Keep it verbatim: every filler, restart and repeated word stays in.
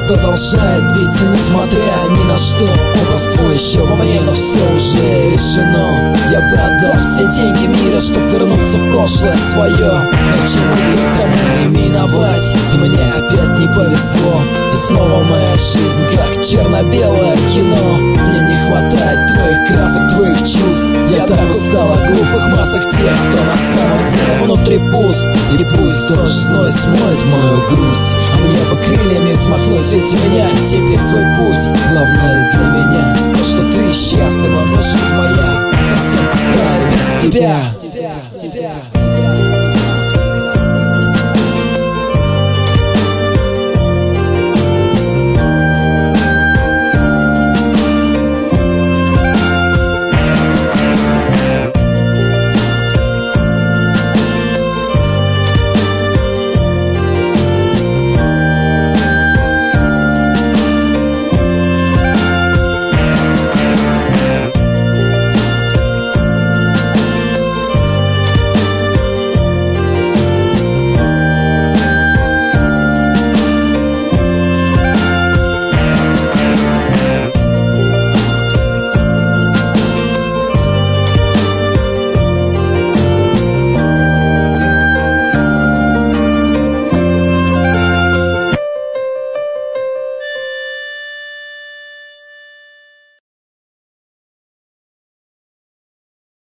продолжает биться, несмотря ни на что. Образ твой еще во мне, но все уже решено. Я бы отдал все деньги мира, чтоб вернуться в прошлое свое. Но чему к тому не миновать, и мне опять не повезло. И снова моя жизнь как черно-белое кино. Мне не хватает твоих красок, твоих чувств. Я так устал от глупых масок тех, кто на самом деле внутри пуст. И пусть дождь зной смоет мою грусть, а мне бы крыльями взмахнуть, ведь у меня теперь свой путь. Главное для меня